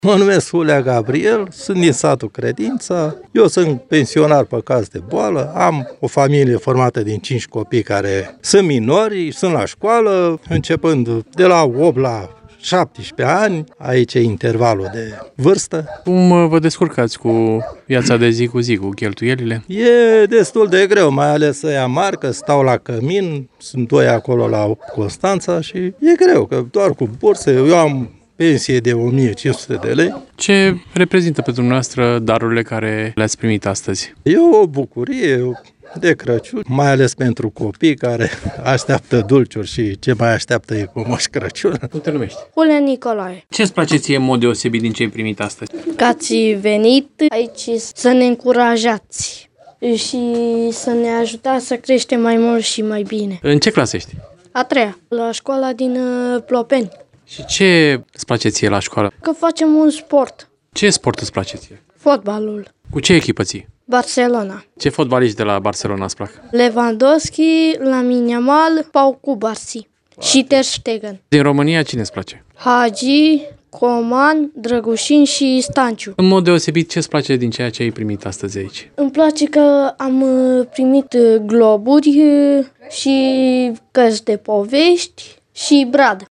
Mă numesc Hulea Gabriel, sunt din satul Credința, eu sunt pensionar pe caz de boală, am o familie formată din 5 copii care sunt minori, sunt la școală, începând de la 8 la 17 ani, aici e intervalul de vârstă. Cum vă descurcați cu viața de zi cu zi, cu cheltuielile? E destul de greu, mai ales să ia marcă, stau la cămin, sunt doi acolo la Constanța și e greu, că doar cu burse, eu am pensie de 1500 de lei. Ce reprezintă pentru dumneavoastră darurile care le-ați primit astăzi? E o bucurie de Crăciun, mai ales pentru copii care așteaptă dulciuri și ce mai așteaptă e cu Moș Crăciun. Cum te numești? Hulea Nicolae. Ce îți place ție în mod deosebit din ce ai primit astăzi? Că ați venit aici să ne încurajați și să ne ajutați să creștem mai mult și mai bine. În ce clasă ești? A treia, la școala din Plopeni. Și ce îți place ție la școală? Că facem un sport, Ce sport îți place ție? fotbalul. Cu ce echipă ții? Barcelona. Ce fotbaliști de la Barcelona îți plac? Lewandowski, Lamine Yamal, Pau Cubarsí și Ter Stegen. Din România cine îți place? Hagi, Coman, Drăgușin și Stanciu. În mod deosebit ce îți place din ceea ce ai primit astăzi aici? Îmi place că am primit globuri și cărți de povești și brad.